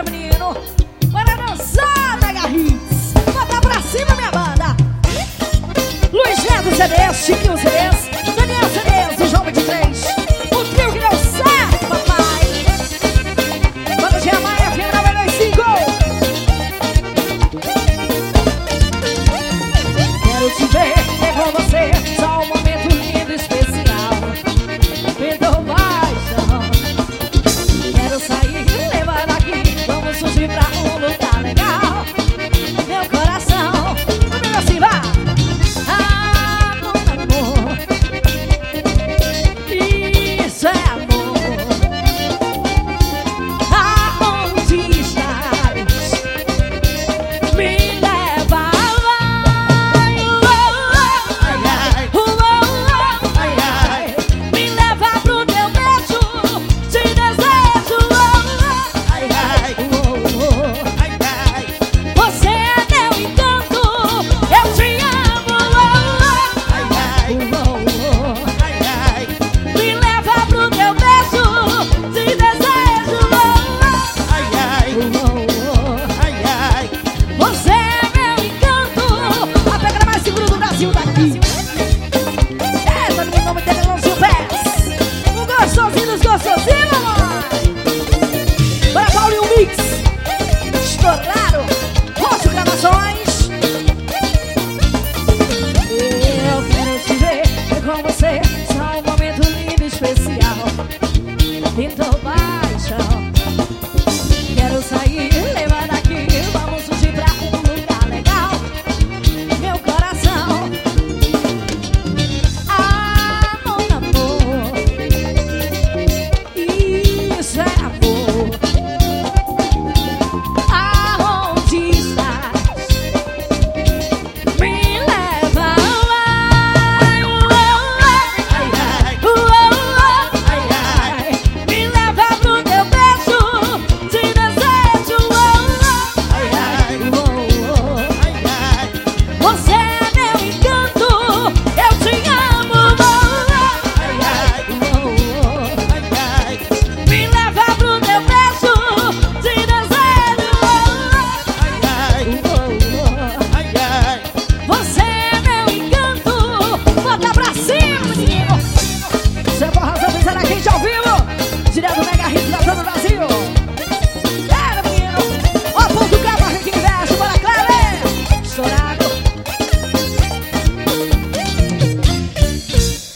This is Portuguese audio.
menino. Bora dançar, Mega Hits. Bota pra cima, minha banda. Luiz Neto CDs, Chiquinho CDs, Daniel CDs, o João 23. O trio que deu certo, papai. Banda de Amaia, FM 95. Quero te ver, é com você. Só um momento lindo e especial. Perdão, paixão. Quero sair, levar daqui. Vamos fugir pra um lugar legal. Meu coração, comigo assim, vai. Isso é amor. Aonde estás? Me leva, vai. Me leva pro teu beijo. Te desejo. Você é meu encanto. Eu te amo. Me leva pro teu beijo. Te desejo. Você é meu encanto. A pegada mais segura do Brasil daqui. Essa do meu nome dele não se pés. O gostosinho dos gostosinhos, mamãe. Bora, Paulinho Mix. Estouraram. Roxo Gravações. Eu quero te ver com você. Só um momento lindo e especial. Então